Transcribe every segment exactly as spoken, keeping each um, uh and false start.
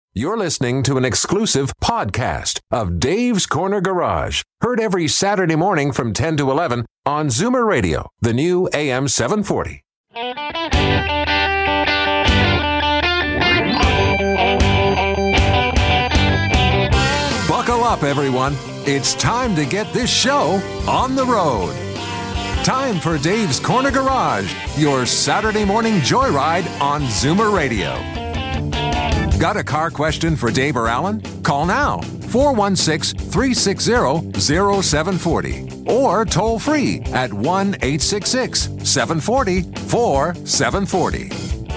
You're listening to an exclusive podcast of Dave's Corner Garage. Heard every Saturday morning from ten to eleven on Zoomer Radio, the new A M seven forty. Buckle up, everyone. It's time to get this show on the road. Time for Dave's Corner Garage, your Saturday morning joyride on Zoomer Radio. Got a car question for Dave or Alan? Call now, four one six, three six zero, zero seven four zero, or toll free at one eight six six, seven four zero, four seven four zero.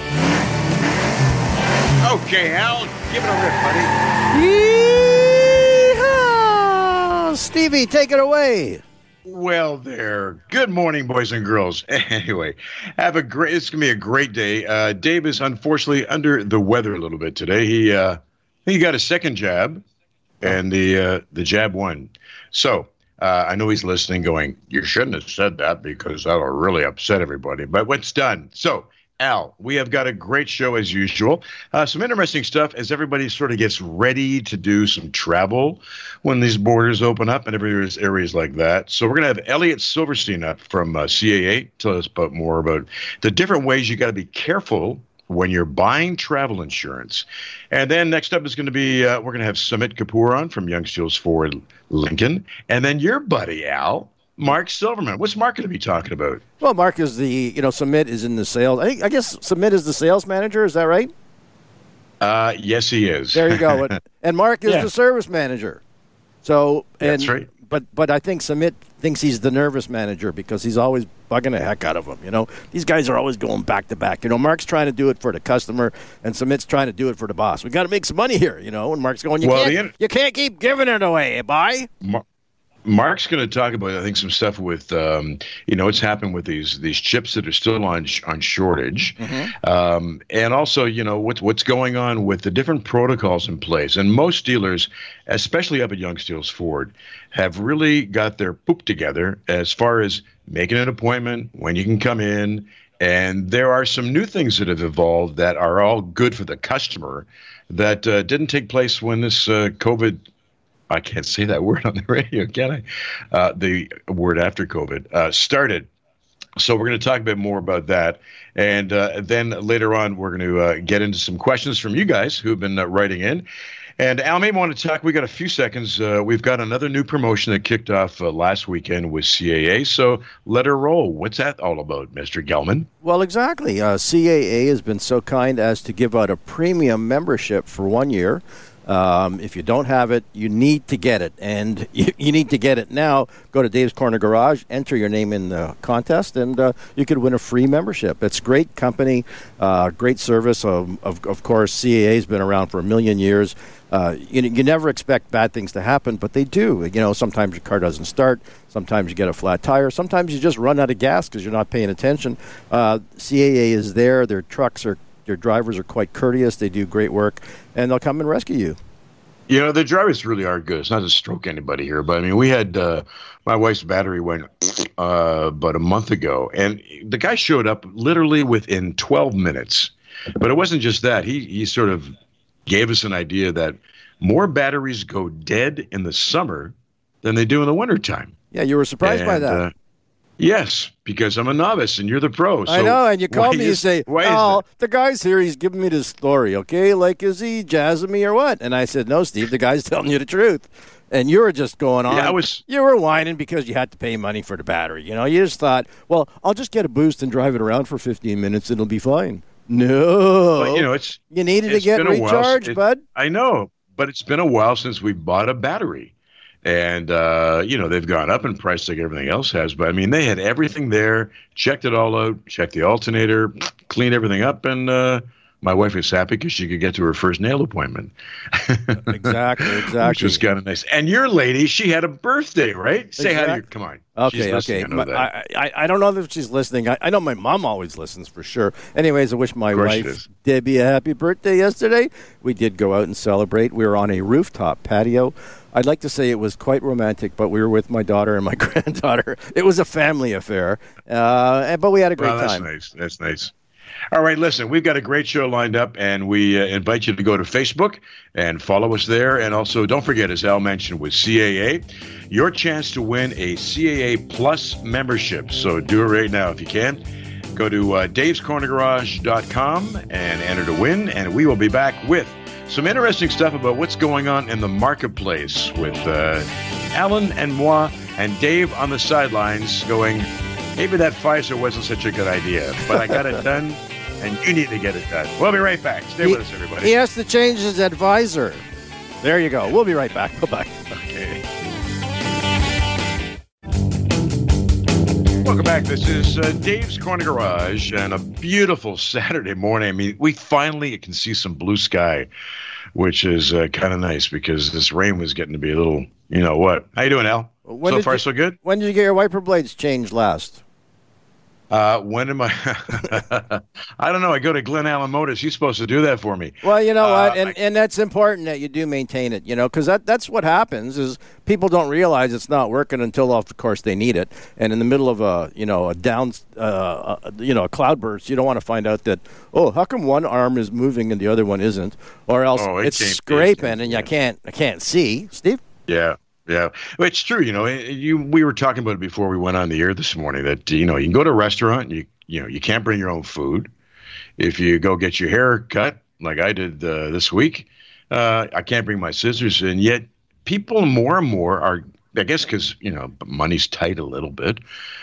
Okay, Al, give it a rip, buddy. Yeehaw! Stevie, take it away. Well, there. Good morning, boys and girls. Anyway, have a great. It's gonna be a great day. Uh, Dave is unfortunately under the weather a little bit today. He uh, he got a second jab, and the uh, the jab won. So uh, I know he's listening, going, "You shouldn't have said that because that'll really upset everybody." But what's done? So, Al, we have got a great show as usual. Uh, some interesting stuff as everybody sort of gets ready to do some travel when these borders open up and areas, areas like that. So we're going to have Elliot Silverstein up from uh, C A A tell us about more about the different ways you got to be careful when you're buying travel insurance. And then next up is going to be, uh, we're going to have Sumit Kapoor on from Young Steels Ford Lincoln. And then your buddy, Al, Mark Silverman. What's Mark going to be talking about? Well, Mark is the, you know, Sumit is in the sales. I, think, I guess Sumit is the sales manager. Is that right? Uh, yes, he is. There you go. And Mark is Yeah. the service manager. So, and, That's right. But but I think Sumit thinks he's the nervous manager because he's always bugging the heck out of him. You know, these guys are always going back to back. You know, Mark's trying to do it for the customer, and Sumit's trying to do it for the boss. We got to make some money here, you know. And Mark's going, you Well, can't, the in- you can't keep giving it away, bye. Mar- Mark's going to talk about, I think, some stuff with, um, you know, what's happened with these these chips that are still on on shortage, Mm-hmm. um, and also, you know, what's what's going on with the different protocols in place. And most dealers, especially up at Young Steels Ford, have really got their poop together as far as making an appointment, when you can come in, and there are some new things that have evolved that are all good for the customer that uh, didn't take place when this uh, COVID. I can't say that word on the radio, can I? Uh, the word after COVID uh, started. So we're going to talk a bit more about that. And uh, then later on, we're going to uh, get into some questions from you guys who've been uh, writing in. And Al may want to talk. We got a few seconds. Uh, we've got another new promotion that kicked off uh, last weekend with C A A. So let her roll. What's that all about, Mister Gelman? Well, exactly. Uh, C A A has been so kind as to give out a premium membership for one year. Um, if you don't have it, you need to get it. And you, you need to get it now. Go to Dave's Corner Garage, enter your name in the contest, and uh, you could win a free membership. It's great company, uh, great service. Of, of, of course, C A A has been around for a million years. Uh, you, you never expect bad things to happen, but they do. You know, sometimes your car doesn't start. Sometimes you get a flat tire. Sometimes you just run out of gas because you're not paying attention. Uh, C A A is there. Their trucks are Their drivers are quite courteous. They do great work, and they'll come and rescue you. You know, the drivers really are good. It's not to stroke anybody here, but I mean, we had uh, my wife's battery went uh, about a month ago, and the guy showed up literally within twelve minutes. But it wasn't just that. He he sort of gave us an idea that more batteries go dead in the summer than they do in the wintertime. Yeah, you were surprised and, by that. Uh, Yes, because I'm a novice and you're the pro. So I know, and you call why me is- and say, why is "Oh, that? the guy's here. He's giving me this story, okay? Like, is he jazzing me or what?" And I said, "No, Steve. The guy's telling you the truth." And you were just going on. Yeah, I was- You were whining because you had to pay money for the battery. You know, you just thought, "Well, I'll just get a boost and drive it around for fifteen minutes, and it'll be fine." No, But, you know, it's you needed to it's get been a while recharged, since- bud. I know, but it's been a while since we bought a battery. And, uh, you know, they've gone up in price like everything else has. But, I mean, they had everything there, checked it all out, checked the alternator, cleaned everything up, and uh, my wife was happy because she could get to her first nail appointment. Exactly, exactly. Which was kind of nice. And your lady, she had a birthday, right? Say hi to your, Exact- come on. Okay, She's listening, okay. I know My- that. I, I, I don't know if she's listening. I, I know my mom always listens for sure. Anyways, I wish my Of course she wife does. Debbie a happy birthday yesterday. We did go out and celebrate. We were on a rooftop patio. I'd like to say it was quite romantic, but we were with my daughter and my granddaughter. It was a family affair, uh, and- but we had a great Well, that's time. nice. That's nice. All right, listen, we've got a great show lined up, and we uh, invite you to go to Facebook and follow us there. And also, don't forget, as Al mentioned, with C A A, your chance to win a C A A Plus membership. So do it right now if you can. Go to uh, daves corner garage dot com and enter to win, and we will be back with some interesting stuff about what's going on in the marketplace with uh, Alan and moi and Dave on the sidelines going, maybe that Pfizer wasn't such a good idea, but I got it done, and you need to get it done. We'll be right back. Stay he, with us, everybody. He has to change his advisor. There you go. We'll be right back. Bye-bye. Okay. Welcome back. This is uh, Dave's Corner Garage, and a beautiful Saturday morning. I mean, we finally can see some blue sky, which is uh, kind of nice because this rain was getting to be a little, you know what. How you doing, Al? When so far, you, so good? When did you get your wiper blades changed last? Uh, when am I? I don't know. I go to Glen Allen Motors. He's supposed to do that for me. Well, you know uh, what, and I, and that's important that you do maintain it. You know, because that that's what happens is people don't realize it's not working until, of course, they need it. And in the middle of a you know a down uh, a, you know a cloudburst, you don't want to find out that oh, how come one arm is moving and the other one isn't, or else oh, it it's scraping and yeah. you can't I can't see, Steve. Yeah. Yeah, well, it's true. You know, you we were talking about it before we went on the air this morning that, you know, you can go to a restaurant, you you know, you can't bring your own food. If you go get your hair cut, like I did uh, this week, uh, I can't bring my scissors. And yet people more and more are, I guess because, you know, money's tight a little bit,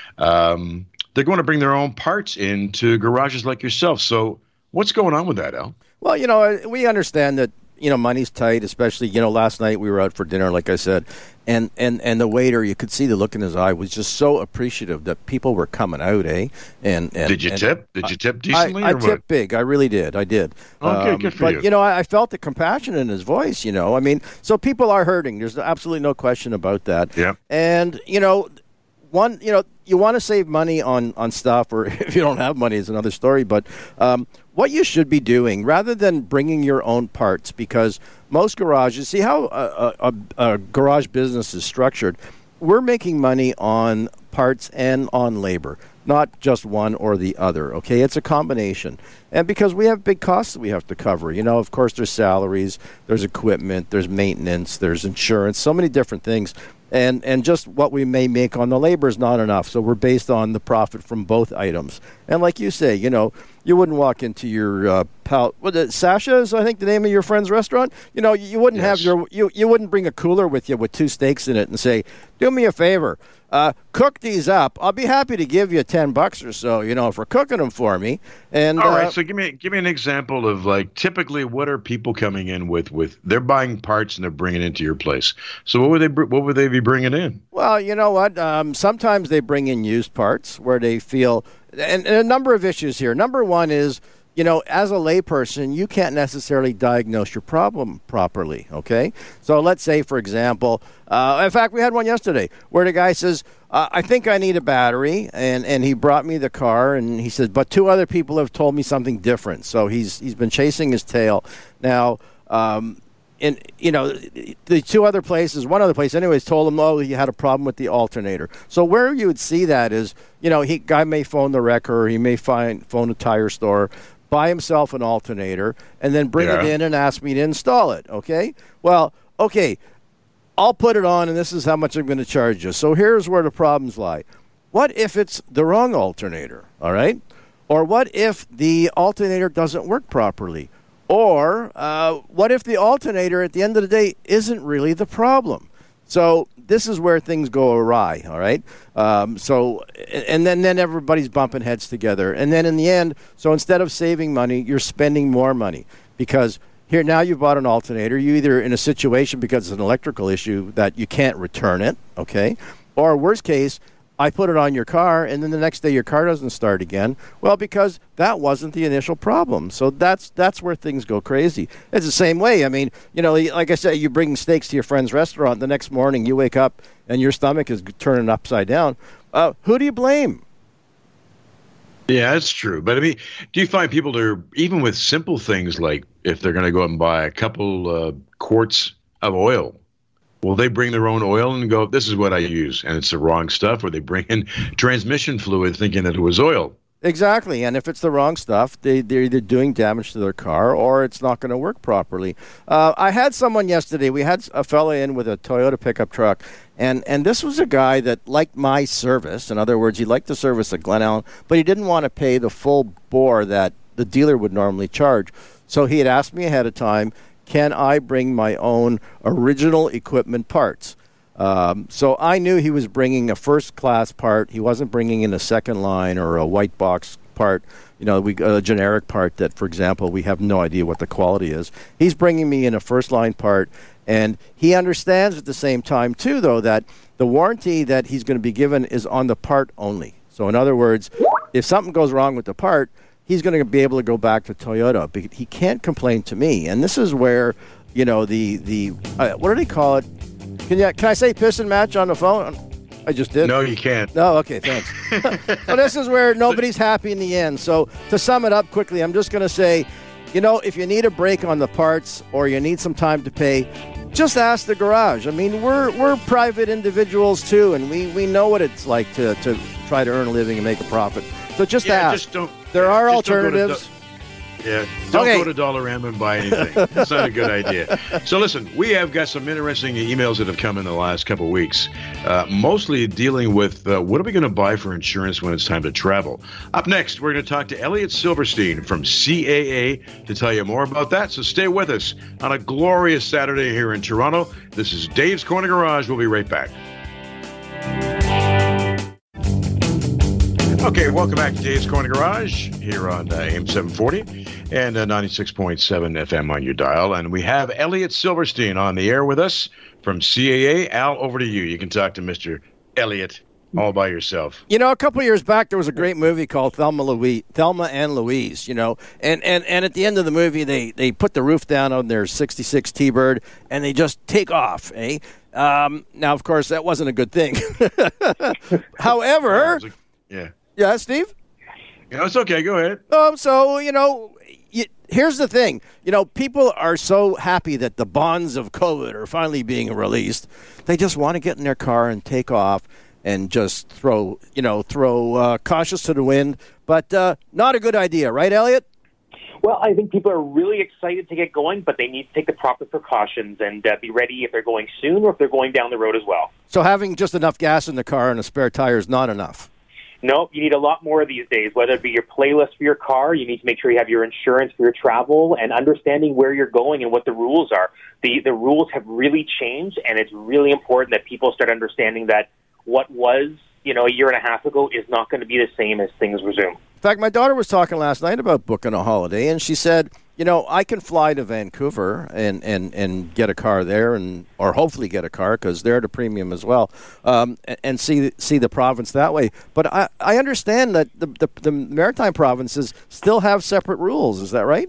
um, they're going to bring their own parts into garages like yourself. So what's going on with that, Al? Well, you know, we understand that, you know, money's tight, especially, you know, last night we were out for dinner, like I said, and, and, and the waiter, you could see the look in his eye was just so appreciative that people were coming out, eh? And, and Did you and tip? Did you tip decently? I, I or tipped what? big. I really did. I did. Okay, um, good for but, you. But, you know, I, I felt the compassion in his voice, you know. I mean, so people are hurting. There's absolutely no question about that. Yeah. And, you know, one, you know, you want to save money on, on stuff, or if you don't have money, it's another story. But um, what you should be doing, rather than bringing your own parts, because most garages, see how a, a, a garage business is structured, we're making money on parts and on labor, not just one or the other, okay? It's a combination. And because we have big costs that we have to cover, you know, of course there's salaries, there's equipment, there's maintenance, there's insurance, so many different things. And and just what we may make on the labor is not enough. So we're based on the profit from both items. And like you say, you know, you wouldn't walk into your uh, pal. What the Sasha's, I think the name of your friend's restaurant. You know, you wouldn't Yes. have your you you wouldn't bring a cooler with you with two steaks in it and say, "Do me a favor, uh, cook these up. I'll be happy to give you ten bucks or so, you know, for cooking them for me." And all right, uh, so give me give me an example of, like, typically what are people coming in with? With they're buying parts and they're bringing into your place. So what would they br- what would they be bringing in? Well, you know what? Um, sometimes they bring in used parts where they feel, and, and a number of issues here. Number one is, you know, as a layperson, you can't necessarily diagnose your problem properly, okay? So let's say, for example, uh, in fact, we had one yesterday where the guy says, uh, I think I need a battery, and, and he brought me the car, and he says, but two other people have told me something different. So he's he's been chasing his tail. Now, um, and, you know, the two other places, one other place anyways, told him, oh, he had a problem with the alternator. So where you would see that is, you know, he guy may phone the wrecker, or he may find phone a tire store, buy himself an alternator, and then bring Yeah. it in and ask me to install it, okay? Well, okay, I'll put it on, and this is how much I'm going to charge you. So here's where the problems lie. What if it's the wrong alternator, all right? Or what if the alternator doesn't work properly? Or uh, what if the alternator at the end of the day isn't really the problem? So this is where things go awry, all right? Um, so, and then, then everybody's bumping heads together. And then in the end, so instead of saving money, you're spending more money. Because here, now you've bought an alternator. You're either in a situation because it's an electrical issue that you can't return it, okay? Or worst case, I put it on your car, and then the next day your car doesn't start again. Well, because that wasn't the initial problem. So that's that's where things go crazy. It's the same way. I mean, you know, like I said, you bring steaks to your friend's restaurant. The next morning you wake up and your stomach is turning upside down. Uh, who do you blame? Yeah, that's true. But I mean, do you find people that are, even with simple things like if they're going to go out and buy a couple uh, quarts of oil, will they bring their own oil and go, this is what I use, and it's the wrong stuff? Or they bring in transmission fluid thinking that it was oil? Exactly, and if it's the wrong stuff, they, they're either doing damage to their car or it's not going to work properly. Uh, I had someone yesterday, we had a fella in with a Toyota pickup truck, and, and this was a guy that liked my service. In other words, he liked the service at Glen Allen, but he didn't want to pay the full bore that the dealer would normally charge. So he had asked me ahead of time, can I bring my own original equipment parts? Um, so I knew he was bringing a first-class part. He wasn't bringing in a second line or a white box part, you know, we, a generic part that, for example, we have no idea what the quality is. He's bringing me in a first-line part, and he understands at the same time, too, though, that the warranty that he's going to be given is on the part only. So in other words, if something goes wrong with the part, he's going to be able to go back to Toyota. But he can't complain to me. And this is where, you know, the, the uh, what do they call it? Can, you, can I say piston match on the phone? I just did. No, you can't. No, okay, thanks. Well, this is where nobody's happy in the end. So to sum it up quickly, I'm just going to say, you know, if you need a break on the parts or you need some time to pay, just ask the garage. I mean, we're we're private individuals too, and we, we know what it's like to, to try to earn a living and make a profit. So just yeah, ask. Just don't, there yeah, are just alternatives. Yeah, don't Okay. go to Dollarama and buy anything. That's not a good idea. So listen, we have got some interesting emails that have come in the last couple of weeks, uh, mostly dealing with uh, what are we going to buy for insurance when it's time to travel. Up next, we're going to talk to Elliot Silverstein from C A A to tell you more about that. So stay with us on a glorious Saturday here in Toronto. This is Dave's Corner Garage. We'll be right back. Okay, welcome back to Dave's Corner Garage here on uh, A M seven forty and uh, ninety-six point seven F M on your dial. And we have Elliot Silverstein on the air with us from C A A. Al, over to you. You can talk to Mister Elliot all by yourself. You know, a couple of years back, there was a great movie called Thelma, Louise, Thelma and Louise, you know, and, and, and at the end of the movie, they, they put the roof down on their sixty-six T-Bird, and they just take off, eh? Um, now, of course, that wasn't a good thing. However... Yeah. Yeah, Steve? Yeah, it's okay. Go ahead. Um, so, you know, you, here's the thing. You know, people are so happy that the bonds of COVID are finally being released. They just want to get in their car and take off and just throw, you know, throw uh, cautious to the wind. But uh, not a good idea, right, Elliot? Well, I think people are really excited to get going, but they need to take the proper precautions and uh, be ready if they're going soon or if they're going down the road as well. So having just enough gas in the car and a spare tire is not enough. No, you need a lot more these days, whether it be your playlist for your car, you need to make sure you have your insurance for your travel, and understanding where you're going and what the rules are. The the rules have really changed, and it's really important that people start understanding that what was, you know, a year and a half ago is not going to be the same as things resume. In fact, my daughter was talking last night about booking a holiday, and she said, you know, I can fly to Vancouver and, and, and get a car there, and or hopefully get a car because they're at a premium as well, um, and, and see see the province that way. But I, I understand that the, the the maritime provinces still have separate rules. Is that right?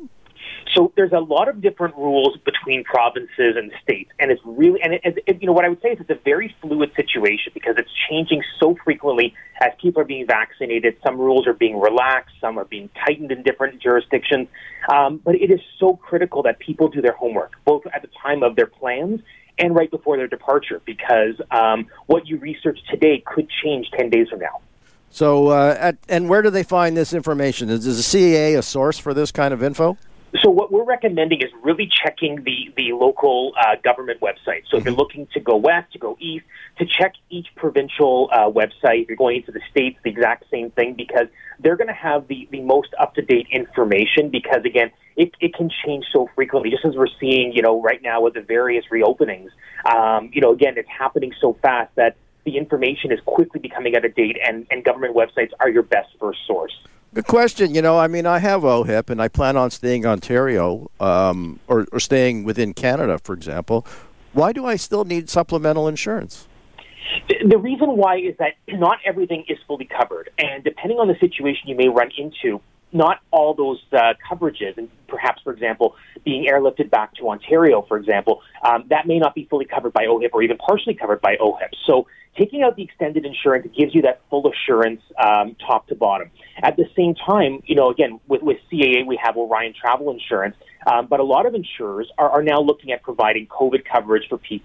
So there's a lot of different rules between provinces and states, and it's really, and it, it, you know, what I would say is it's a very fluid situation because it's changing so frequently as people are being vaccinated. Some rules are being relaxed, some are being tightened in different jurisdictions, um, but it is so critical that people do their homework, both at the time of their plans and right before their departure, because um, what you research today could change ten days from now. So, uh, at, and where do they find this information? Is, is the C A A a source for this kind of info? So what we're recommending is really checking the, the local uh, government website. So if you're looking to go west, to go east, to check each provincial uh, website. If you're going into the states, the exact same thing, because they're going to have the, the most up-to-date information because, again, it, it can change so frequently, just as we're seeing, you know, right now with the various reopenings. Um, you know, again, it's happening so fast that the information is quickly becoming out of date, and, and government websites are your best first source. Good question. You know, I mean, I have O H I P, and I plan on staying in Ontario um, or, or staying within Canada, for example. Why do I still need supplemental insurance? The, the reason why is that not everything is fully covered, and depending on the situation you may run into, not all those uh, coverages, and perhaps, for example, being airlifted back to Ontario, for example, um, that may not be fully covered by O H I P or even partially covered by O H I P. So taking out the extended insurance gives you that full assurance um, top to bottom. At the same time, you know, again, with, with C A A, we have Orion Travel Insurance, um, but a lot of insurers are, are now looking at providing COVID coverage for people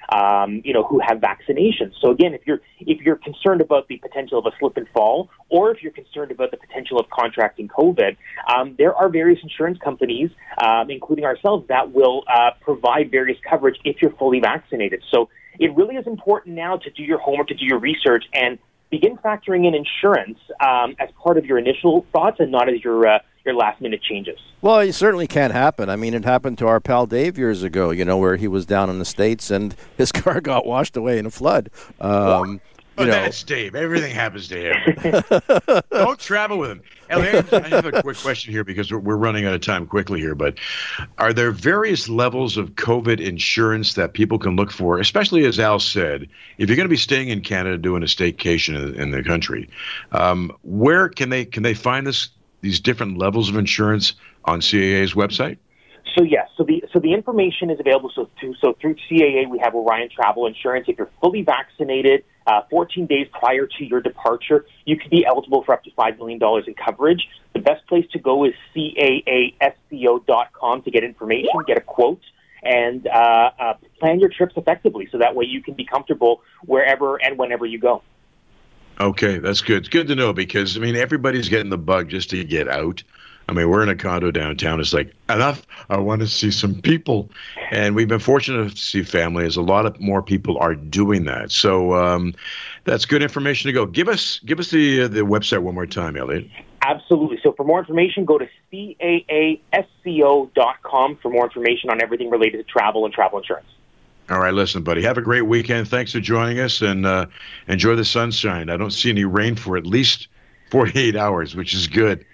um, you know, who have vaccinations. So again, if you're if you're concerned about the potential of a slip and fall, or if you're concerned about the potential of contracting COVID, um, there are various insurance companies, um, including ourselves, that will uh, provide various coverage if you're fully vaccinated. So it really is important now to do your homework, to do your research, and begin factoring in insurance um, as part of your initial thoughts and not as your uh, your last-minute changes. Well, it certainly can happen. I mean, it happened to our pal Dave years ago, you know, where he was down in the States and his car got washed away in a flood. Um, oh, you know. That's Dave. Everything happens to him. Don't travel with him. Elliot, I have a quick question here because we're, we're running out of time quickly here, but are there various levels of COVID insurance that people can look for, especially as Al said, if you're going to be staying in Canada doing a staycation in, in the country, um, where can they can they find this these different levels of insurance on C A A's website? So yes, so the so the information is available. So through so through C A A, we have Orion Travel Insurance. If you're fully vaccinated, uh, fourteen days prior to your departure, you could be eligible for up to five million dollars in coverage. The best place to go is C A A S C O dot com to get information, get a quote, and uh, uh, plan your trips effectively. So that way you can be comfortable wherever and whenever you go. Okay, that's good. It's good to know because, I mean, everybody's getting the bug just to get out. I mean, we're in a condo downtown. It's like, enough. I want to see some people. And we've been fortunate to see family as a lot of more people are doing that. So um, that's good information to go. Give us give us the, uh, the website one more time, Elliot. Absolutely. So for more information, go to C A A S C O dot com for more information on everything related to travel and travel insurance. All right, listen, buddy. Have a great weekend. Thanks for joining us, and uh, enjoy the sunshine. I don't see any rain for at least forty-eight hours, which is good.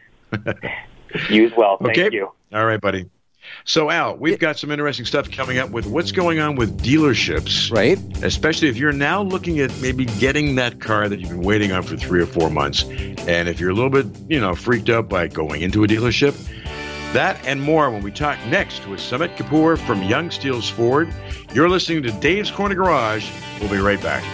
You as well. Thank okay? you. All right, buddy. So, Al, we've got some interesting stuff coming up with what's going on with dealerships. Right. Especially if you're now looking at maybe getting that car that you've been waiting on for three or four months. And if you're a little bit, you know, freaked out by going into a dealership, that and more when we talk next with Sumit Kapoor from Young Steels Ford. You're listening to Dave's Corner Garage. We'll be right back.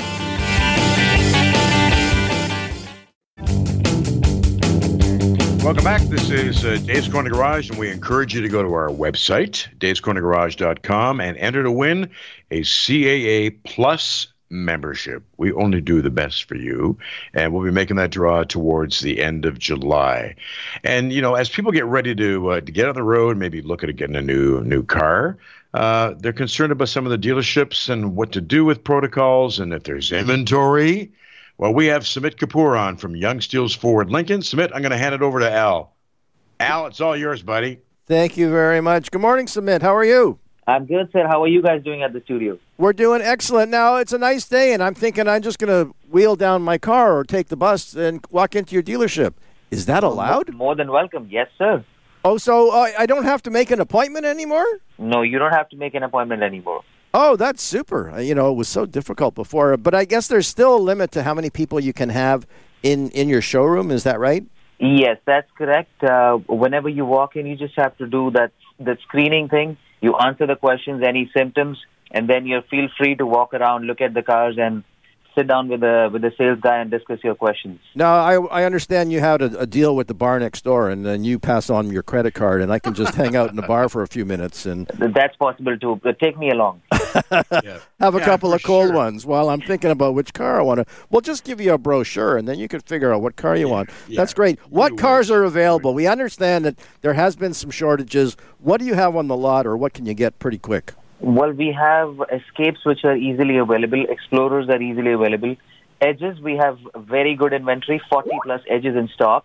Welcome back. This is uh, Dave's Corner Garage, and we encourage you to go to our website, daves corner garage dot com, and enter to win a C A A Plus membership. We only do the best for you, and we'll be making that draw towards the end of July. And, you know, as people get ready to uh, to get on the road, maybe look at getting a new new car, uh, they're concerned about some of the dealerships and what to do with protocols and if there's inventory. Well, we have Sumit Kapoor on from Young Steels Ford Lincoln. Sumit, I'm going to hand it over to Al. Al, it's all yours, buddy. Thank you very much. Good morning, Sumit. How are you? I'm good, sir. How are you guys doing at the studio? We're doing excellent. Now, it's a nice day, and I'm thinking I'm just going to wheel down my car or take the bus and walk into your dealership. Is that allowed? More than welcome. Yes, sir. Oh, so uh, I don't have to make an appointment anymore? No, you don't have to make an appointment anymore. Oh, that's super. Uh, You know, it was so difficult before, but I guess there's still a limit to how many people you can have in, in your showroom. Is that right? Yes, that's correct. Uh, whenever you walk in, you just have to do that, that screening thing. You answer the questions, any symptoms, and then you feel free to walk around, look at the cars, and sit down with the with the sales guy and discuss your questions. Now, I, I understand you had a, a deal with the bar next door, and then you pass on your credit card, and I can just hang out in the bar for a few minutes and That's possible too. But take me along. Yeah. have a Yeah, couple for of cold sure. ones while I'm thinking about which car I want to. We'll just give you a brochure, and then you can figure out what car you want. yeah. That's great. What You cars wish. are available? We understand that there has been some shortages. What do you have on the lot, or what can you get pretty quick? Well, we have Escapes, which are easily available. Explorers are easily available. Edges, we have very good inventory, forty plus Edges in stock.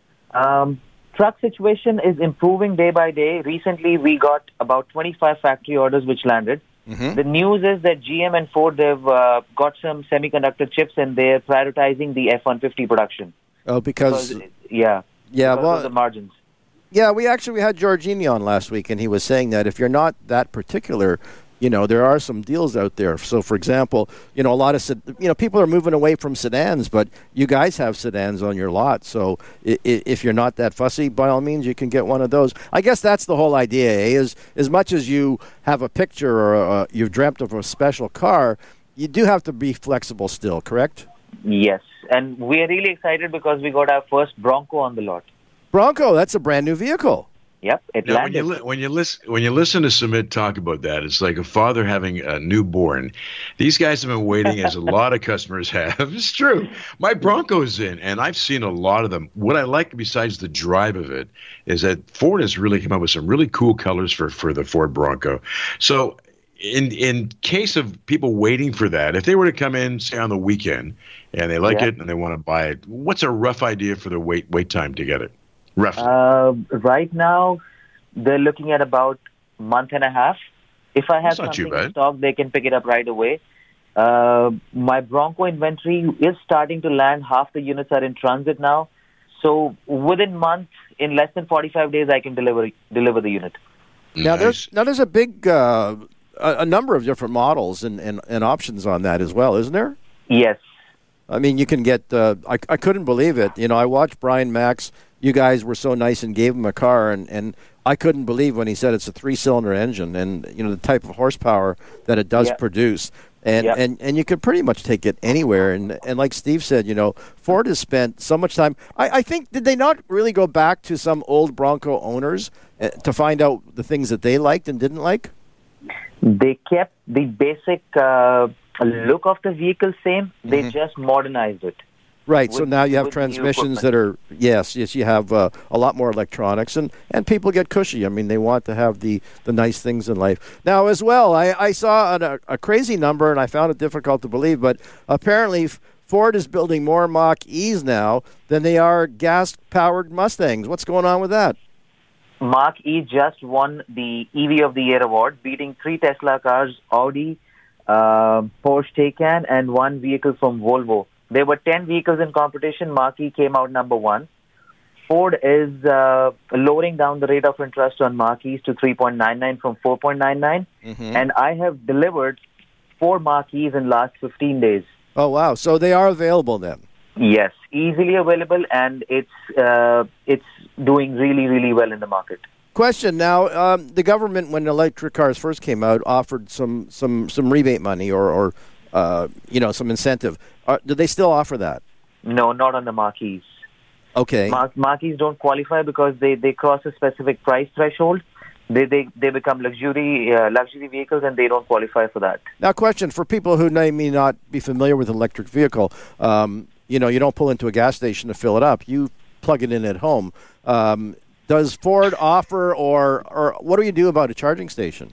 Um, truck situation is improving day by day. Recently, we got about twenty-five factory orders which landed. Mm-hmm. The news is that G M and Ford, they've uh, got some semiconductor chips and they're prioritizing the F one fifty production. Oh, because, Because, yeah, yeah, because well, of the margins. Yeah, we actually we had Giorgini on last week, and he was saying that if you're not that particular, you know, there are some deals out there. So, for example, you know, a lot of sed- you know people are moving away from sedans, but you guys have sedans on your lot. So, I- I- if you're not that fussy, by all means, you can get one of those. I guess that's the whole idea. Eh? Is as much as you have a picture or a, you've dreamt of a special car, you do have to be flexible still. Correct? Yes, and we are really excited because we got our first Bronco on the lot. Bronco, that's a brand new vehicle. Yep, it Now, when landed. you li- when you listen when you listen to Sumit talk about that, it's like a father having a newborn. These guys have been waiting, as a lot of customers have. It's true. My Bronco's in, and I've seen a lot of them. What I like, besides the drive of it, is that Ford has really come up with some really cool colors for for the Ford Bronco. So, in in case of people waiting for that, if they were to come in, say on the weekend, and they like Yeah. it and they want to buy it, what's a rough idea for the wait wait time to get it? Roughly. Uh, right now, they're looking at about a month and a half. If I have That's not too something in bad. stock, they can pick it up right away. Uh, my Bronco inventory is starting to land. Half the units are in transit now. So within months, in less than forty-five days, I can deliver deliver the unit. Now Nice. there's now there's a big uh, a, a number of different models and, and, and options on that as well, isn't there? Yes. I mean, you can get. Uh, I I couldn't believe it. You know, I watched Brian Max. You guys were so nice and gave him a car, and, and I couldn't believe when he said it's a three-cylinder engine, and you know the type of horsepower that it does Yeah. produce, and, Yeah. and and you could pretty much take it anywhere. And and like Steve said, you know, Ford has spent so much time. I, I think did they not really go back to some old Bronco owners uh, to find out the things that they liked and didn't like? They kept the basic uh, look of the vehicle same. They Mm-hmm. just modernized it. Right, so With- now you have with new transmissions equipment. that are, yes, yes, you have uh, a lot more electronics, and, and people get cushy. I mean, they want to have the, the nice things in life. Now, as well, I, I saw a, a crazy number, and I found it difficult to believe, but apparently F- Ford is building more Mach-E's now than they are gas-powered Mustangs. What's going on with that? Mach-E just won the E V of the Year award, beating three Tesla cars, Audi, uh, Porsche Taycan, and one vehicle from Volvo. There were ten vehicles in competition. Mach-E came out number one. Ford is uh, lowering down the rate of interest on Mach-E's to three point nine nine from four point nine nine. Mm-hmm. And I have delivered four Mach-E's in last fifteen days. Oh, wow, so they are available then. Yes, easily available, and it's uh, it's doing really, really well in the market. Question now, um, the government, when electric cars first came out, offered some, some, some rebate money or, or uh, you know, some incentive. Uh, do they still offer that? No, not on the Mach-E's. Okay. Mar- Mach-E's don't qualify because they, they cross a specific price threshold. They they, they become luxury uh, luxury vehicles, and they don't qualify for that. Now, question for people who may may not be familiar with an electric vehicle. Um, you know, you don't pull into a gas station to fill it up. You plug it in at home. Um, does Ford offer, or or what do you do about a charging station?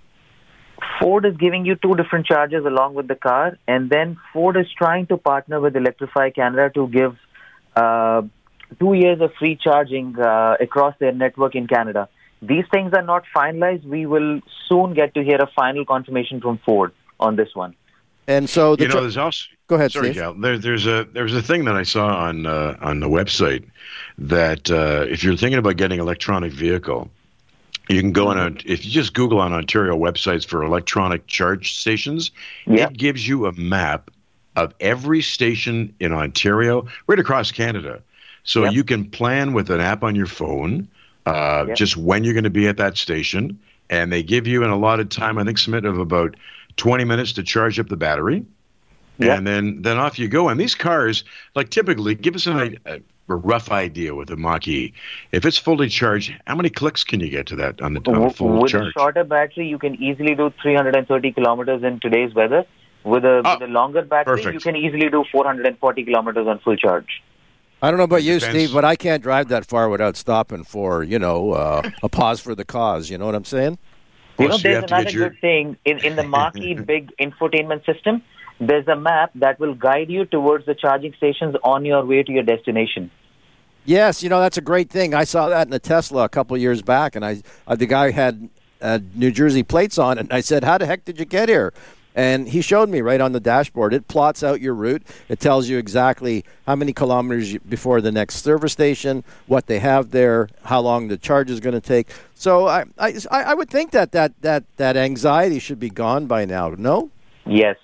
Ford is giving you two different charges along with the car, and then Ford is trying to partner with Electrify Canada to give uh, two years of free charging uh, across their network in Canada. These things are not finalized. We will soon get to hear a final confirmation from Ford on this one. And so the You know, tra- there's also Go ahead, Sorry, Steve. Cal. There, there's a there's a thing that I saw on uh, on the website that uh, if you're thinking about getting an electronic vehicle, you can go on a if you just Google on Ontario websites for electronic charge stations, Yeah. it gives you a map of every station in Ontario, right across Canada. So Yep. you can plan with an app on your phone, uh, Yep. just when you're going to be at that station, and they give you an allotted time. I think submit of about twenty minutes to charge up the battery. Yeah. And then, then off you go. And these cars, like typically, give us an, a, a rough idea with a Mach-E. If it's fully charged, how many clicks can you get to that on the, on a full With charge? a shorter battery, you can easily do three hundred thirty kilometers in today's weather. With a, Oh, with a longer battery, perfect. you can easily do four hundred forty kilometers on full charge. I don't know about you, Depends. Steve, but I can't drive that far without stopping for, you know, uh, a pause for the cause. You know what I'm saying? You know, Plus, you there's have to another get your- good thing in, in the Mach-E big infotainment system. There's a map that will guide you towards the charging stations on your way to your destination. Yes, you know, that's a great thing. I saw that in a Tesla a couple of years back, and I uh, the guy had uh, New Jersey plates on it, and I said, how the heck did you get here? And he showed me right on the dashboard. It plots out your route. It tells you exactly how many kilometers you, before the next service station, what they have there, how long the charge is going to take. So I, I, I would think that that, that that anxiety should be gone by now, no? Yes.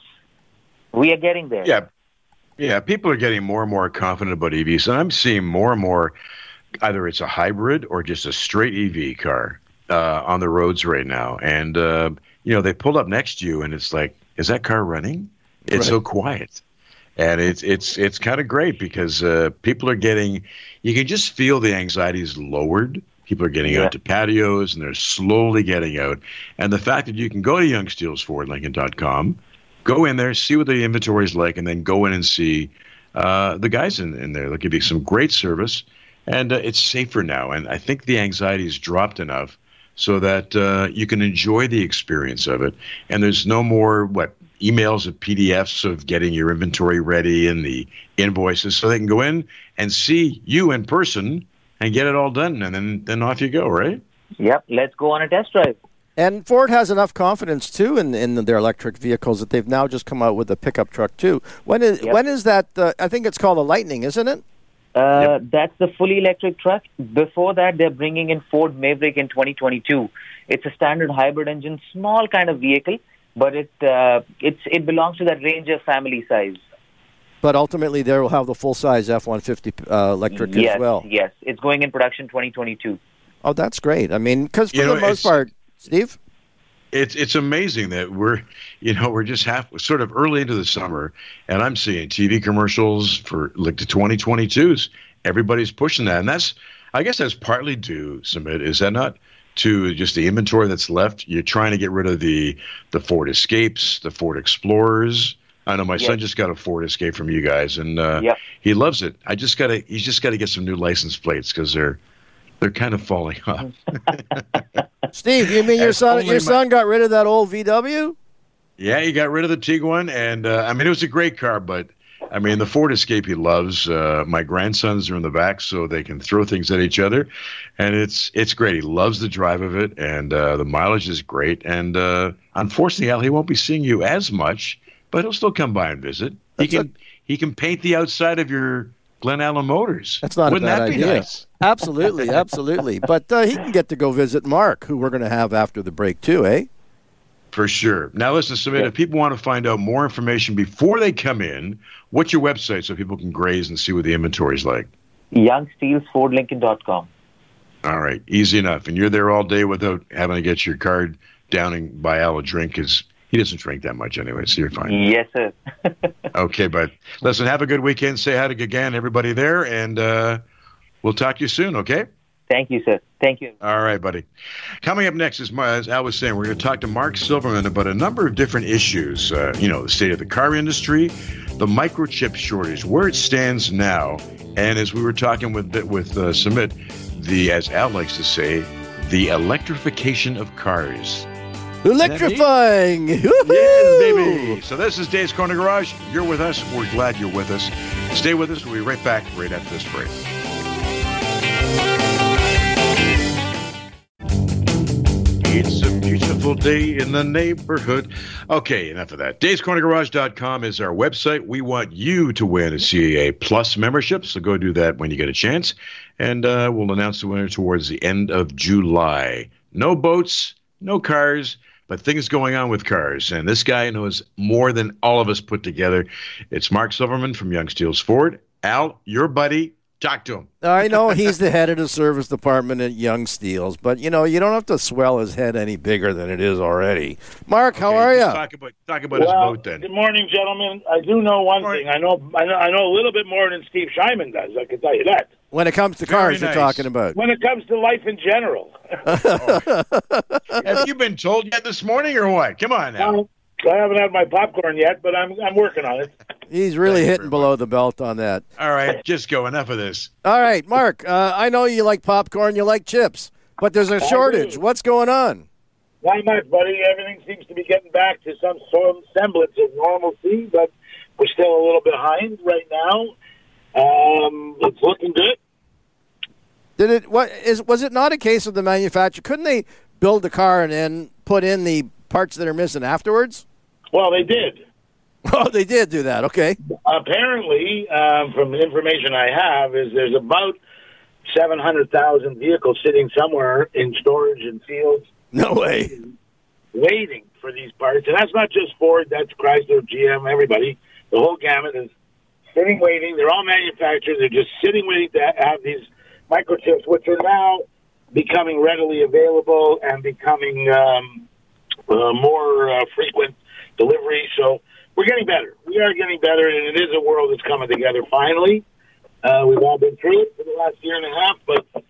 We are getting there. Yeah. Yeah, people are getting more and more confident about E Vs, and I'm seeing more and more, either it's a hybrid or just a straight E V car uh, on the roads right now. And, uh, you know, they pull up next to you, and it's like, is that car running? It's Right. so quiet. And it's it's it's kind of great because uh, people are getting, you can just feel the anxiety is lowered. People are getting Yeah. out to patios, and they're slowly getting out. And the fact that you can go to young steels ford lincoln dot com, go in there, see what the inventory is like, and then go in and see uh, the guys in, in there. They'll give you some great service, and uh, it's safer now. And I think the anxiety has dropped enough so that uh, you can enjoy the experience of it. And there's no more, what, emails of P D Fs of getting your inventory ready and the invoices, so they can go in and see you in person and get it all done, and then, then off you go, right? Yep, let's go on a test drive. And Ford has enough confidence, too, in, in their electric vehicles that they've now just come out with a pickup truck, too. When is, Yep. when is that? Uh, I think it's called a Lightning, isn't it? Uh, That's the fully electric truck. Before that, they're bringing in Ford Maverick in twenty twenty-two. It's a standard hybrid engine, small kind of vehicle, but it uh, it's it belongs to that Ranger family size. But ultimately, they will have the full-size F one fifty uh, electric yes, as well. yes. It's going in production twenty twenty-two. Oh, that's great. I mean, because for You know, the most it's- part, Steve? It's it's amazing that we're, you know, we're just half sort of early into the summer, and I'm seeing T V commercials for like the twenty twenty-twos. Everybody's pushing that, and that's, I guess that's partly due, Sumit, is that not, to just the inventory that's left? You're trying to get rid of the the Ford Escapes, the Ford Explorers. I know my Yes. son just got a Ford Escape from you guys, and uh, Yep. he loves it. I just gotta, he's just got to get some new license plates because they're they're kind of falling off. Steve, you mean your As son? only Your my- son got rid of that old V W? Yeah, he got rid of the Tiguan, and uh, I mean, it was a great car, but I mean, the Ford Escape he loves. Uh, my grandsons are in the back, so they can throw things at each other, and it's it's great. He loves the drive of it, and uh, the mileage is great. And uh, unfortunately, Al, he won't be seeing you as much, but he'll still come by and visit. He That's can he can paint the outside of your Glen Allen Motors. That's not Wouldn't a bad that be idea. nice? Absolutely, absolutely. But uh, he can get to go visit Mark, who we're going to have after the break, too, eh? For sure. Now, listen, Samantha, if people want to find out more information before they come in, what's your website so people can graze and see what the inventory is like? young steels ford lincoln dot com. All right, easy enough. And you're there all day without having to get your card down and buy Al a drink, because he doesn't drink that much anyway, so you're fine. Yes, sir. Okay, but listen, have a good weekend. Say hi to Gagan, everybody there, and uh, we'll talk to you soon, okay? Thank you, sir. Thank you. All right, buddy. Coming up next, is, as Al was saying, we're going to talk to Mark Silverman about a number of different issues. Uh, you know, the state of the car industry, the microchip shortage, where it stands now, and as we were talking with with uh, Sumit, the, as Al likes to say, the electrification of cars. Electrifying! Woo-hoo! Yes, baby. So this is Dave's Corner Garage. You're with us. We're glad you're with us. Stay with us. We'll be right back right after this break. It's a beautiful day in the neighborhood. Okay, enough of that. Dave's Corner Garage dot com is our website. We want you to win a C A A Plus membership, so go do that when you get a chance. And uh, we'll announce the winner towards the end of July. No boats, no cars, but things going on with cars. And this guy knows more than all of us put together. It's Mark Silverman from Young Steels Ford. Al, your buddy. Talk to him. I know he's the head of the service department at Young Steels, but, you know, you don't have to swell his head any bigger than it is already. Mark, how Okay, are you? just Talk about, talk about his Well, boat then. good morning, gentlemen. I do know one Morning. thing. I know, I know I know a little bit more than Steve Scheinman does. I can tell you that. When it comes to Very cars, nice. you're talking about. When it comes to life in general, Have you been told yet this morning or what? Come on now. Well, I haven't had my popcorn yet, but I'm I'm working on it. He's really Thank you hitting very below the belt on that. All right, just go. Enough of this. All right, Mark, uh, I know you like popcorn, you like chips, but there's a shortage. do. What's going on? Not much, buddy. Everything seems to be getting back to some sort of semblance of normalcy, but we're still a little behind right now. Um, it's looking good. Did it? What is? Was it not a case of the manufacturer? Couldn't they build the car and then put in the parts that are missing afterwards? Well, they did. Oh, they did do that. Okay. Apparently, um, from the information I have, is there's about seven hundred thousand vehicles sitting somewhere in storage and fields No way. waiting for these parts. And that's not just Ford, that's Chrysler, G M, everybody. The whole gamut is sitting waiting. They're all manufacturers. They're just sitting waiting to have these microchips, which are now becoming readily available and becoming um, uh, more uh, frequent delivery. So we're getting better. We are getting better, and it is a world that's coming together finally. Uh, we've all been through it for the last year and a half, but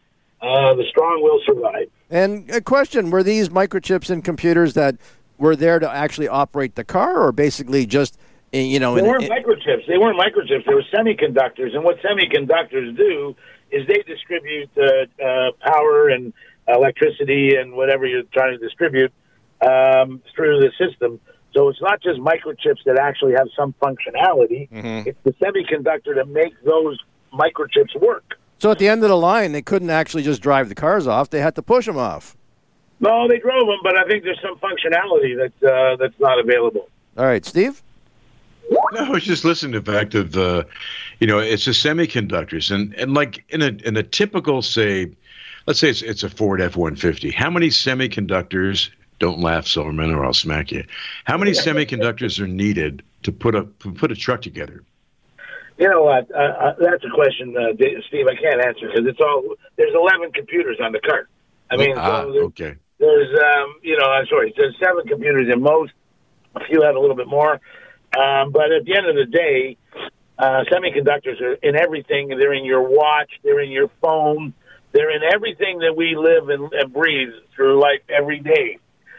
uh, the strong will survive. And a question, were these microchips in computers that were there to actually operate the car, or basically just, you know... They in, weren't in, microchips. They weren't microchips. They were semiconductors. And what semiconductors do is they distribute uh, uh, power and electricity and whatever you're trying to distribute um, through the system. So it's not just microchips that actually have some functionality. Mm-hmm. It's the semiconductor that makes those microchips work. So at the end of the line, they couldn't actually just drive the cars off. They had to push them off. No, they drove them, but I think there's some functionality that's uh, that's not available. All right, Steve? No, I was just listening to the fact of, uh, you know, it's the semiconductors. And, and like in a in a typical, say, let's say it's, it's a Ford F one fifty. How many semiconductors, don't laugh, Silverman, or I'll smack you. How many semiconductors are needed to put a, to put a truck together? You know what? Uh, uh, that's a question, uh, Steve, I can't answer because it's all, there's eleven computers on the cart. I mean, ah, so there's, okay. there's um, you know, I'm sorry, there's seven computers in most. A few have a little bit more. Um, but at the end of the day, uh, semiconductors are in everything. They're in your watch. They're in your phone. They're in everything that we live and, and breathe through life every day.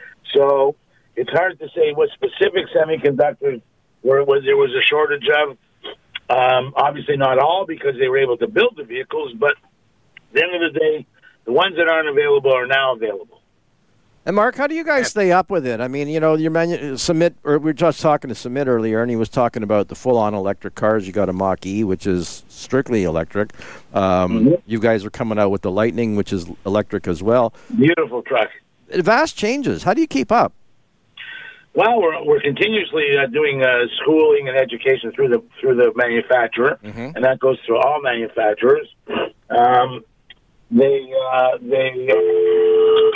So it's hard to say what specific semiconductors were, was there was a shortage of. Um, obviously not all because they were able to build the vehicles, but at the end of the day, the ones that aren't available are now available. And Mark, how do you guys stay up with it? I mean, you know, your manu- Submit, or we were just talking to Submit earlier, and he was talking about the full-on electric cars. You got a Mach-E, which is strictly electric. Um, mm-hmm. You guys are coming out with the Lightning, which is electric as well. Beautiful truck. Vast changes. How do you keep up? Well, we're we're continuously uh, doing uh, schooling and education through the through the manufacturer, mm-hmm. and that goes through all manufacturers. Um, they uh, they uh,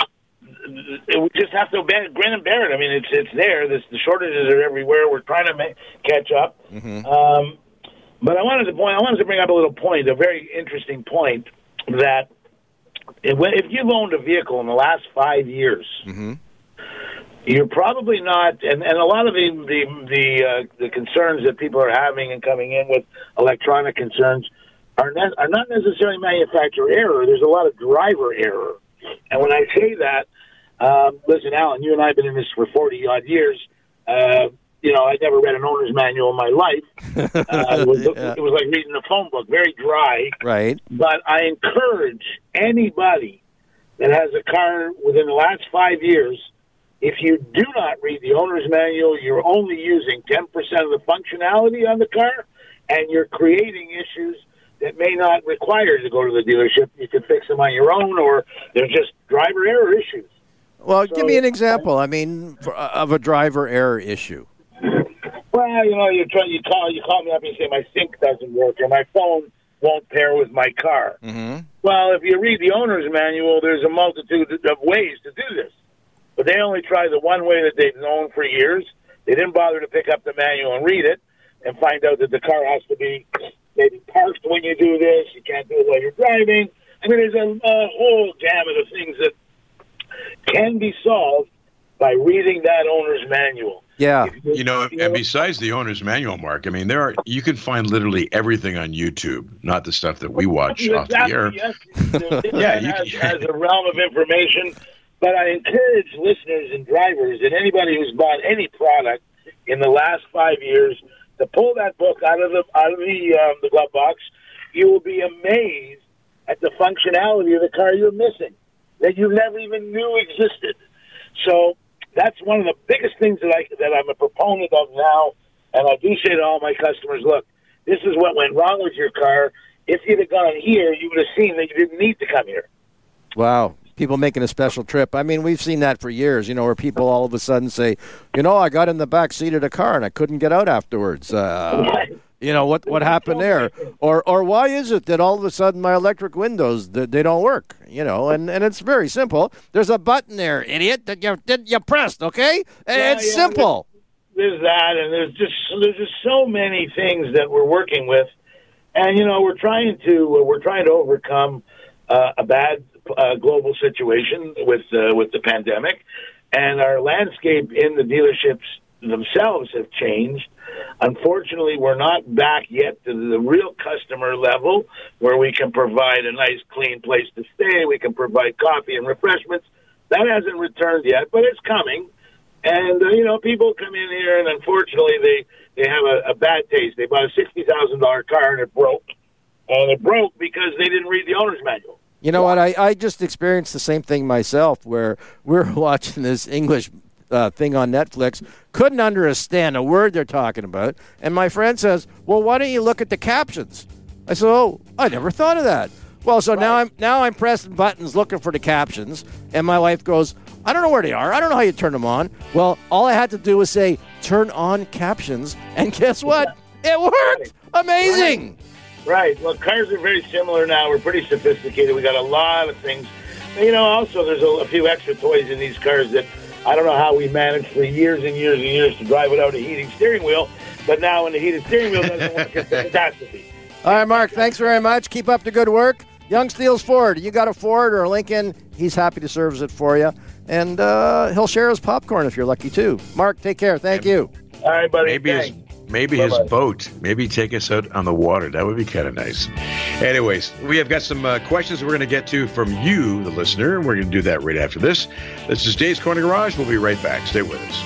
we just have to bear, grin and bear it. I mean, it's it's there. This, the shortages are everywhere. We're trying to make, catch up. Mm-hmm. Um, but I wanted to point. I wanted to bring up a little point, a very interesting point that if, if you've owned a vehicle in the last five years. Mm-hmm. You're probably not, and, and a lot of the the the, uh, the concerns that people are having and coming in with electronic concerns are ne- are not necessarily manufacturer error. There's a lot of driver error, and when I say that, um, listen, Alan, you and I have been in this for forty odd years. Uh, you know, I never read an owner's manual in my life. Uh, it, was, yeah. it was like reading a phone book, very dry. Right. But I encourage anybody that has a car within the last five years. If you do not read the owner's manual, you're only using ten percent of the functionality on the car, and you're creating issues that may not require you to go to the dealership. You can fix them on your own, or they're just driver error issues. Well, so, give me an example. I mean, for, uh, of a driver error issue. Well, you know, you try, you call, you call me up and you say my sync doesn't work, or my phone won't pair with my car. Mm-hmm. Well, if you read the owner's manual, there's a multitude of ways to do this. But they only try the one way that they've known for years. They didn't bother to pick up the manual and read it and find out that the car has to be maybe parked when you do this. You can't do it while you're driving. I mean, there's a, a whole gamut of things that can be solved by reading that owner's manual. Yeah. You, you know, and besides the owner's manual, Mark, I mean, there are you can find literally everything on YouTube, not the stuff that we watch exactly, off the air. Yes. yeah, you has, has a realm of information. But I encourage listeners and drivers and anybody who's bought any product in the last five years to pull that book out of the out of the um, the glove box. You will be amazed at the functionality of the car you're missing that you never even knew existed. So that's one of the biggest things that I that I'm a proponent of now. And I do say to all my customers, look, this is what went wrong with your car. If you'd have gone here, you would have seen that you didn't need to come here. Wow. People making a special trip. I mean, we've seen that for years, you know, where people all of a sudden say, you know, I got in the back seat of the car and I couldn't get out afterwards. Uh, you know, what what happened there? Or or why is it that all of a sudden my electric windows, they, they don't work? You know, and, and it's very simple. There's a button there, idiot, that you, that you pressed, okay? Yeah, it's yeah, simple. There's, there's that, and there's just, there's just so many things that we're working with. And, you know, we're trying to, we're trying to overcome uh, a bad Uh, global situation with uh, with the pandemic, and our landscape in the dealerships themselves have changed. Unfortunately, we're not back yet to the real customer level where we can provide a nice, clean place to stay. We can provide coffee and refreshments. That hasn't returned yet, but it's coming. And, uh, you know, people come in here, and unfortunately, they, they have a, a bad taste. They bought a sixty thousand dollars car, and it broke. And it broke because they didn't read the owner's manual. You know what? I, I just experienced the same thing myself where we're watching this English uh, thing on Netflix, couldn't understand a word they're talking about. And my friend says, well, why don't you look at the captions? I said, oh, I never thought of that. Well, so right. now I'm now I'm pressing buttons looking for the captions, and my wife goes, I don't know where they are. I don't know how you turn them on. Well, all I had to do was say, turn on captions, and guess what? It worked! Amazing! Right. right. Well, cars are very similar now. We're pretty sophisticated. We got a lot of things. You know, also, there's a, a few extra toys in these cars that I don't know how we managed for years and years and years to drive without a heating steering wheel, but now when the heated steering wheel doesn't work, it's a catastrophe. All right, Mark, thanks very much. Keep up the good work. Young Steels Ford. You got a Ford or a Lincoln, he's happy to service it for you. And uh, he'll share his popcorn if you're lucky, too. Mark, take care. Thank maybe, you. All right, buddy. Maybe his, maybe his boat. Maybe take us out on the water. That would be kind of nice. Anyways, we have got some uh, questions we're going to get to from you, the listener, and we're going to do that right after this. This is Dave's Corner Garage. We'll be right back. Stay with us.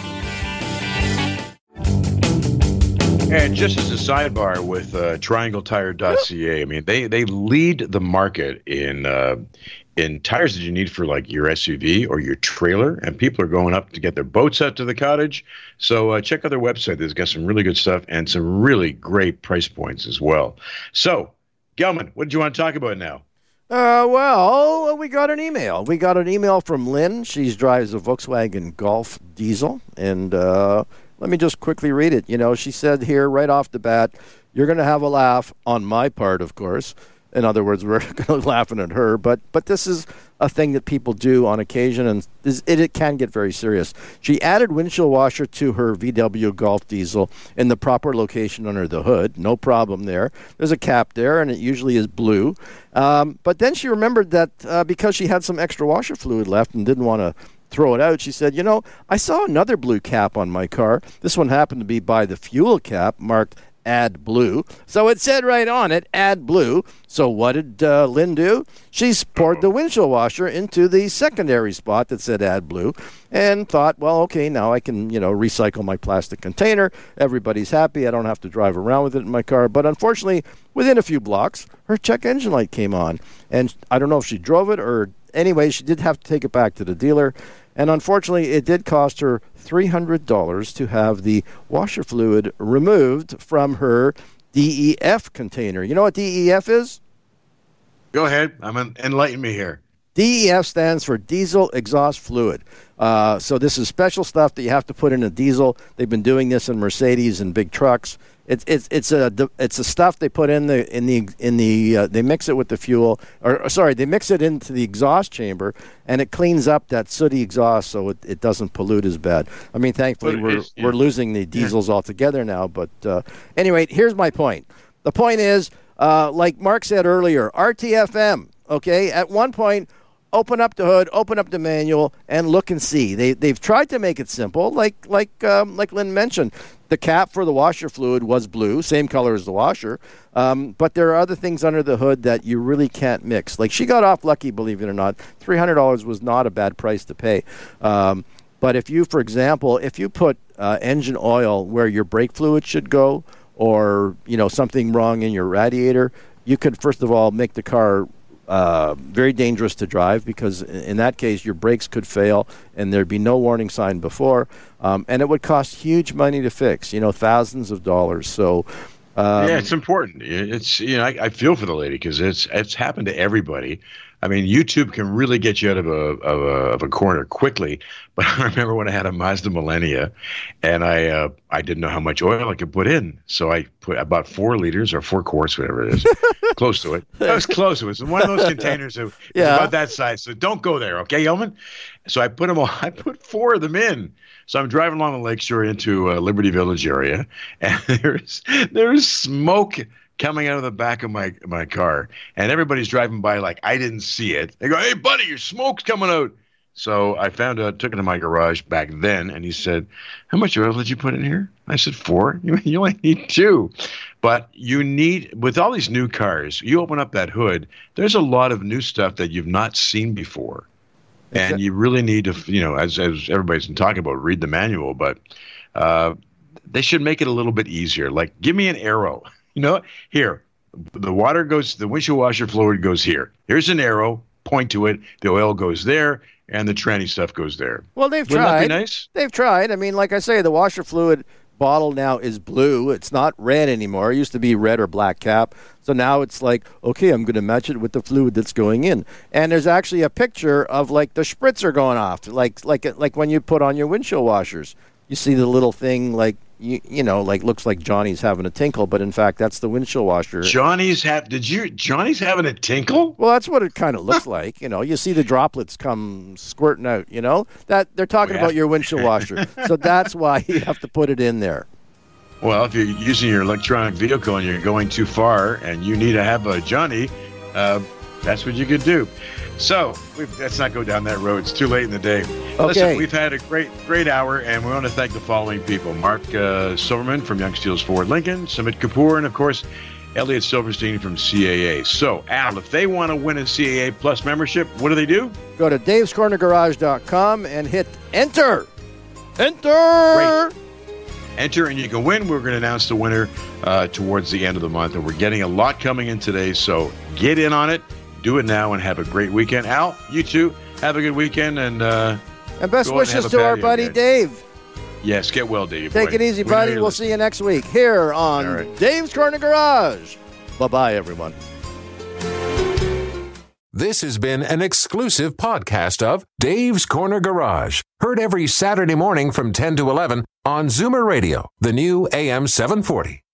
And just as a sidebar with uh, triangle tire dot c a, I mean, they, they lead the market in uh, in tires that you need for like your S U V or your trailer, and people are going up to get their boats out to the cottage. So uh, check out their website. They've got some really good stuff and some really great price points as well. So, Gelman, what did you want to talk about now? Uh, well, we got an email. We got an email from Lynn. She drives a Volkswagen Golf diesel, and uh, let me just quickly read it. You know, she said here right off the bat, you're going to have a laugh on my part, of course. In other words, we're going to be laughing at her, but but this is a thing that people do on occasion, and this, it, it can get very serious. She added windshield washer to her V W Golf diesel in the proper location under the hood. No problem there. There's a cap there, and it usually is blue. Um, but then she remembered that uh, because she had some extra washer fluid left and didn't want to throw it out, she said, you know, I saw another blue cap on my car. This one happened to be by the fuel cap marked Add Blue. So it said right on it, Add Blue. So what did uh, Lynn do? She's poured the windshield washer into the secondary spot that said Add Blue and thought, well, okay, now I can, you know, recycle my plastic container. Everybody's happy. I don't have to drive around with it in my car. But unfortunately, within a few blocks, her check engine light came on. And I don't know if she drove it or anyway, she did have to take it back to the dealer. And unfortunately, it did cost her three hundred dollars to have the washer fluid removed from her D E F container. You know what D E F is? Go ahead. I'm en- enlighten me here. D E F stands for diesel exhaust fluid. Uh, so this is special stuff that you have to put in a diesel. They've been doing this in Mercedes and big trucks. It's it's it's a it's a stuff they put in the in the in the uh, they mix it with the fuel or sorry they mix it into the exhaust chamber and it cleans up that sooty exhaust so it, it doesn't pollute as bad. I mean, thankfully we're is, yeah. we're losing the diesels yeah. altogether now. But uh, anyway, here's my point. The point is, uh, like Mark said earlier, R T F M. Okay, at one point. Open up the hood, open up the manual, and look and see. They they've tried to make it simple, like like um, like Lynn mentioned. The cap for the washer fluid was blue, same color as the washer. Um, but there are other things under the hood that you really can't mix. Like she got off lucky, believe it or not. Three hundred dollars was not a bad price to pay. Um, but if you, for example, if you put uh, engine oil where your brake fluid should go, or you know something wrong in your radiator, you could first of all make the car Uh, very dangerous to drive because in that case your brakes could fail and there'd be no warning sign before, um, and it would cost huge money to fix, you know, thousands of dollars. So um, yeah, it's important. It's you know I, I feel for the lady because it's it's happened to everybody. I mean, YouTube can really get you out of a of a, of a corner quickly. But I remember when I had a Mazda Millennia, and I uh, I didn't know how much oil I could put in, so I put I bought four liters or four quarts, whatever it is, close to it. I was close. It was one of those containers of yeah. about that size. So don't go there, okay, Yeoman? So I put them all. I put four of them in. So I'm driving along the lakeshore into uh, Liberty Village area, and there's there's smoke coming out of the back of my my car, and everybody's driving by like I didn't see it. They go, "Hey, buddy, your smoke's coming out." So I found out, took it to my garage back then, and he said, how much oil did you put in here? I said, four. You, you only need two. But you need, with all these new cars, you open up that hood, there's a lot of new stuff that you've not seen before. And you really need to, you know, as, as everybody's been talking about, read the manual, but uh, they should make it a little bit easier. Like, give me an arrow. You know, here, the water goes, the windshield washer fluid goes here. Here's an arrow, point to it, the oil goes there, and the tranny stuff goes there. Well, they've Wouldn't tried. that be nice? They've tried. I mean, like I say, the washer fluid bottle now is blue. It's not red anymore. It used to be red or black cap. So now it's like, okay, I'm going to match it with the fluid that's going in. And there's actually a picture of like the spritzer going off, like like like when you put on your windshield washers. You see the little thing like, you, you know, like looks like Johnny's having a tinkle, but in fact, that's the windshield washer. Johnny's have, did you, Johnny's having a tinkle? Well, that's what it kind of looks like. You know, you see the droplets come squirting out, you know, that they're talking Yeah. about your windshield washer. So that's why you have to put it in there. Well, if you're using your electronic vehicle and you're going too far and you need to have a Johnny, uh, that's what you could do. So we've, let's not go down that road. It's too late in the day. Okay. Listen, we've had a great, great hour, and we want to thank the following people. Mark uh, Silverman from Young Steels Ford Lincoln, Sumit Kapoor, and, of course, Elliot Silverstein from C A A. So, Al, if they want to win a C A A Plus membership, what do they do? Go to daves corner garage dot com and hit enter. Enter! Great. Enter, and you can win. We're going to announce the winner uh, towards the end of the month, and we're getting a lot coming in today, so get in on it. Do it now and have a great weekend. Al, you too. Have a good weekend. And uh, And best go out and wishes have a to our patio, buddy guys. Dave. Yes, get well, Dave. Take boy. it easy, We know buddy. you're We'll see you next week here on All right. Dave's Corner Garage. Bye-bye, everyone. This has been an exclusive podcast of Dave's Corner Garage. Heard every Saturday morning from ten to eleven on Zoomer Radio, the new A M seven forty.